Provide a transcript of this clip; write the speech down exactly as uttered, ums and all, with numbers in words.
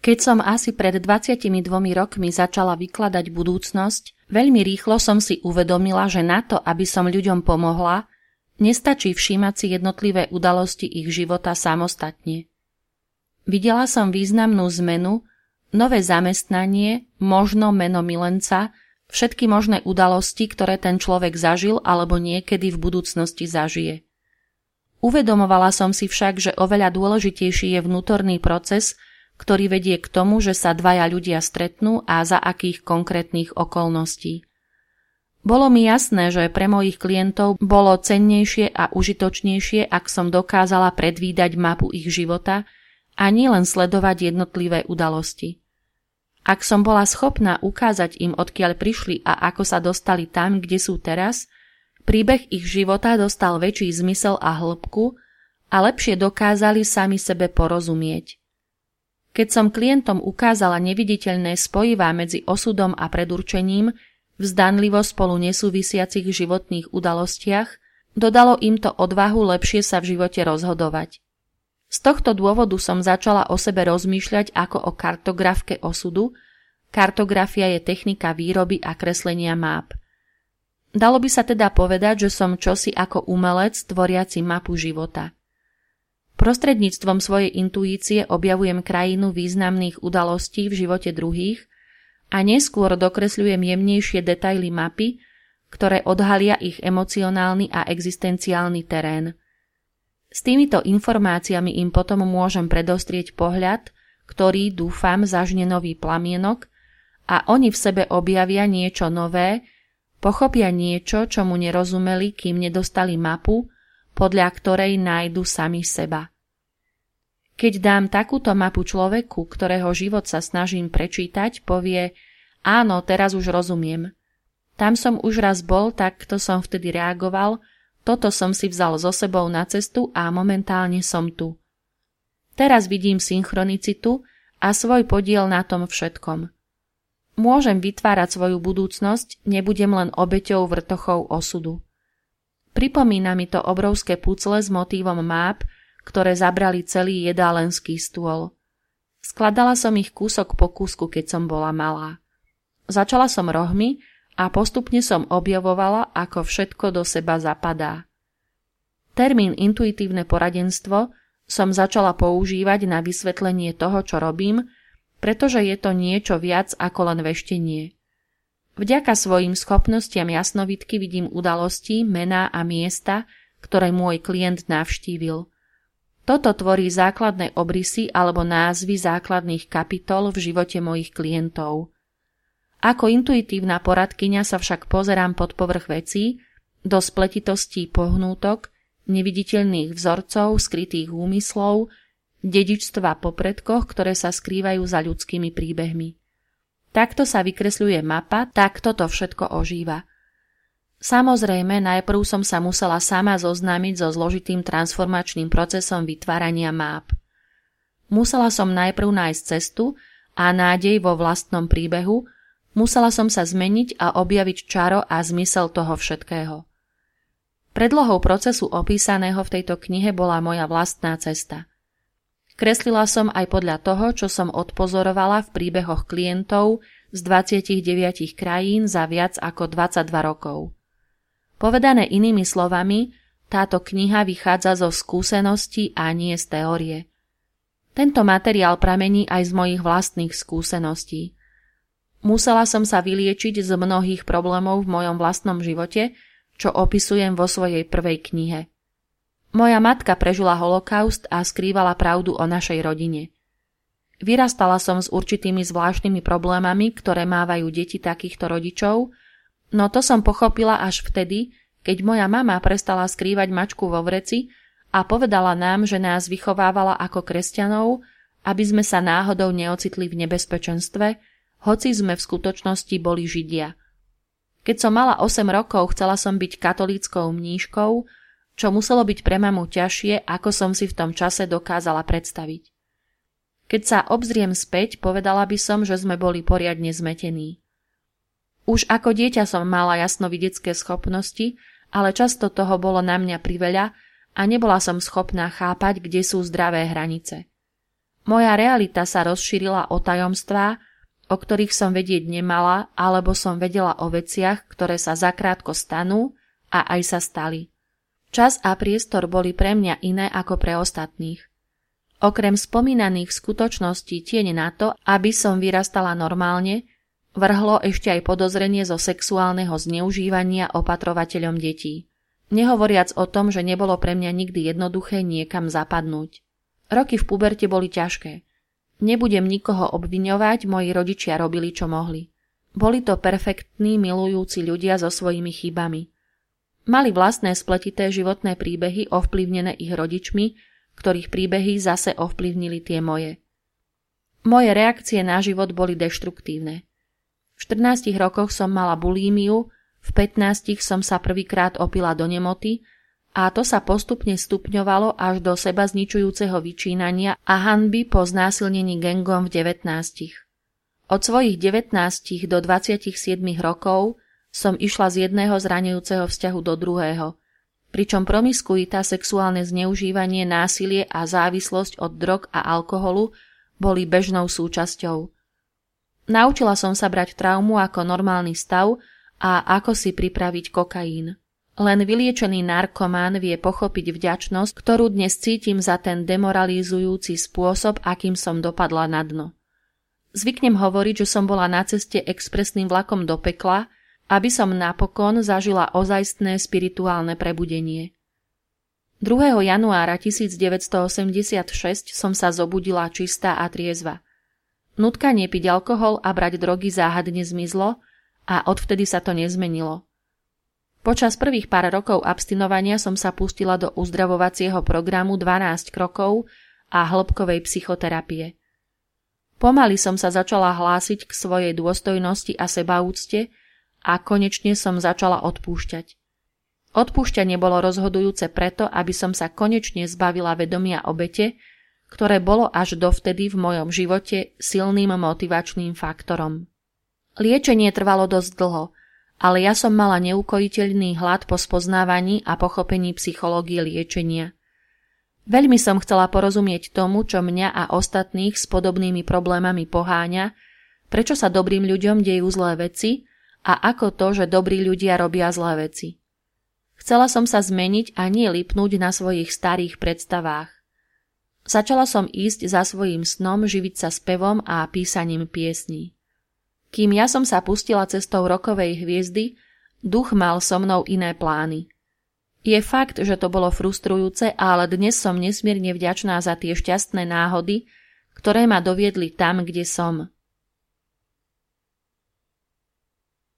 Keď som asi pred dvadsiatimi dvomi rokmi začala vykladať budúcnosť, veľmi rýchlo som si uvedomila, že na to, aby som ľuďom pomohla, nestačí všímať si jednotlivé udalosti ich života samostatne. Videla som významnú zmenu, nové zamestnanie, možno meno milenca, všetky možné udalosti, ktoré ten človek zažil alebo niekedy v budúcnosti zažije. Uvedomovala som si však, že oveľa dôležitejší je vnútorný proces, ktorý vedie k tomu, že sa dvaja ľudia stretnú a za akých konkrétnych okolností. Bolo mi jasné, že pre mojich klientov bolo cennejšie a užitočnejšie, ak som dokázala predvídať mapu ich života a nielen sledovať jednotlivé udalosti. Ak som bola schopná ukázať im, odkiaľ prišli a ako sa dostali tam, kde sú teraz, príbeh ich života dostal väčší zmysel a hĺbku a lepšie dokázali sami sebe porozumieť. Keď som klientom ukázala neviditeľné spojivá medzi osudom a predurčením v zdanlivo spolu nesúvisiacich životných udalostiach, dodalo im to odvahu lepšie sa v živote rozhodovať. Z tohto dôvodu som začala o sebe rozmýšľať ako o kartografke osudu. Kartografia je technika výroby a kreslenia máp. Dalo by sa teda povedať, že som čosi ako umelec tvoriaci mapu života. Prostredníctvom svojej intuície objavujem krajinu významných udalostí v živote druhých a neskôr dokresľujem jemnejšie detaily mapy, ktoré odhalia ich emocionálny a existenciálny terén. S týmito informáciami im potom môžem predostrieť pohľad, ktorý, dúfam, zažne nový plamienok a oni v sebe objavia niečo nové, pochopia niečo, čomu nerozumeli, kým nedostali mapu, podľa ktorej nájdu sami seba. Keď dám takúto mapu človeku, ktorého život sa snažím prečítať, povie: áno, teraz už rozumiem. Tam som už raz bol, takto som vtedy reagoval, toto som si vzal so sebou na cestu a momentálne som tu. Teraz vidím synchronicitu a svoj podiel na tom všetkom. Môžem vytvárať svoju budúcnosť, nebudem len obeťou vrtochov osudu. Pripomína mi to obrovské pucle s motívom máp, ktoré zabrali celý jedálenský stôl. Skladala som ich kúsok po kúsku, keď som bola malá. Začala som rohmi a postupne som objavovala, ako všetko do seba zapadá. Termín intuitívne poradenstvo som začala používať na vysvetlenie toho, čo robím, pretože je to niečo viac ako len veštenie. Vďaka svojim schopnostiam jasnovidky vidím udalosti, mená a miesta, ktoré môj klient navštívil. Toto tvorí základné obrysy alebo názvy základných kapitol v živote mojich klientov. Ako intuitívna poradkyňa sa však pozerám pod povrch vecí, do spletitostí pohnútok, neviditeľných vzorcov, skrytých úmyslov, dedičstva po predkoch, ktoré sa skrývajú za ľudskými príbehmi. Takto sa vykresľuje mapa, takto to všetko ožíva. Samozrejme, najprv som sa musela sama zoznámiť so zložitým transformačným procesom vytvárania máp. Musela som najprv nájsť cestu a nádej vo vlastnom príbehu, musela som sa zmeniť a objaviť čaro a zmysel toho všetkého. Predlohou procesu opísaného v tejto knihe bola moja vlastná cesta. Kreslila som aj podľa toho, čo som odpozorovala v príbehoch klientov z dvadsaťdeväť krajín za viac ako dvadsaťdva rokov. Povedané inými slovami, táto kniha vychádza zo skúseností a nie z teórie. Tento materiál pramení aj z mojich vlastných skúseností. Musela som sa vyliečiť z mnohých problémov v mojom vlastnom živote, čo opisujem vo svojej prvej knihe. Moja matka prežila holokaust a skrývala pravdu o našej rodine. Vyrastala som s určitými zvláštnymi problémami, ktoré mávajú deti takýchto rodičov, no to som pochopila až vtedy, keď moja mama prestala skrývať mačku vo vreci a povedala nám, že nás vychovávala ako kresťanov, aby sme sa náhodou neocitli v nebezpečenstve, hoci sme v skutočnosti boli Židia. Keď som mala osem rokov, chcela som byť katolíckou mníškou, čo muselo byť pre mamu ťažšie, ako som si v tom čase dokázala predstaviť. Keď sa obzriem späť, povedala by som, že sme boli poriadne zmetení. Už ako dieťa som mala jasnovidecké schopnosti, ale často toho bolo na mňa priveľa a nebola som schopná chápať, kde sú zdravé hranice. Moja realita sa rozšírila o tajomstvá, o ktorých som vedieť nemala, alebo som vedela o veciach, ktoré sa zakrátko stanú a aj sa stali. Čas a priestor boli pre mňa iné ako pre ostatných. Okrem spomínaných skutočností tieň na to, aby som vyrastala normálne, vrhlo ešte aj podozrenie zo sexuálneho zneužívania opatrovateľom detí. Nehovoriac o tom, že nebolo pre mňa nikdy jednoduché niekam zapadnúť. Roky v puberte boli ťažké. Nebudem nikoho obviňovať, moji rodičia robili, čo mohli. Boli to perfektní, milujúci ľudia so svojimi chybami. Mali vlastné spletité životné príbehy ovplyvnené ich rodičmi, ktorých príbehy zase ovplyvnili tie moje. Moje reakcie na život boli deštruktívne. V štrnástich rokoch som mala bulímiu, v pätnástich som sa prvýkrát opila do nemoty a to sa postupne stupňovalo až do seba zničujúceho vyčínania a hanby po znásilnení gangom v devätnástich. Od svojich devätnástich do dvadsiatich siedmich rokov som išla z jedného zraňujúceho vzťahu do druhého, pričom promiskuita, sexuálne zneužívanie, násilie a závislosť od drog a alkoholu boli bežnou súčasťou. Naučila som sa brať traumu ako normálny stav a ako si pripraviť kokain. Len vyliečený narkomán vie pochopiť vďačnosť, ktorú dnes cítim za ten demoralizujúci spôsob, akým som dopadla na dno. Zvyknem hovoriť, že som bola na ceste expresným vlakom do pekla, aby som napokon zažila ozajstné spirituálne prebudenie. druhého januára devätnásťstoosemdesiatšesť som sa zobudila čistá a triezva. Nutkanie piť alkohol a brať drogy záhadne zmizlo a odvtedy sa to nezmenilo. Počas prvých pár rokov abstinovania som sa pustila do uzdravovacieho programu dvanásť krokov a hĺbkovej psychoterapie. Pomaly som sa začala hlásiť k svojej dôstojnosti a sebaúcte a konečne som začala odpúšťať. Odpúšťanie bolo rozhodujúce preto, aby som sa konečne zbavila vedomia obete, ktoré bolo až dovtedy v mojom živote silným motivačným faktorom. Liečenie trvalo dosť dlho, ale ja som mala neukojiteľný hlad po spoznávaní a pochopení psychológie liečenia. Veľmi som chcela porozumieť tomu, čo mňa a ostatných s podobnými problémami poháňa, prečo sa dobrým ľuďom dejú zlé veci a ako to, že dobrí ľudia robia zlé veci. Chcela som sa zmeniť a nie lipnúť na svojich starých predstavách. Začala som ísť za svojím snom, živiť sa spevom a písaním piesní. Kým ja som sa pustila cestou rokovej hviezdy, duch mal so mnou iné plány. Je fakt, že to bolo frustrujúce, ale dnes som nesmierne vďačná za tie šťastné náhody, ktoré ma doviedli tam, kde som.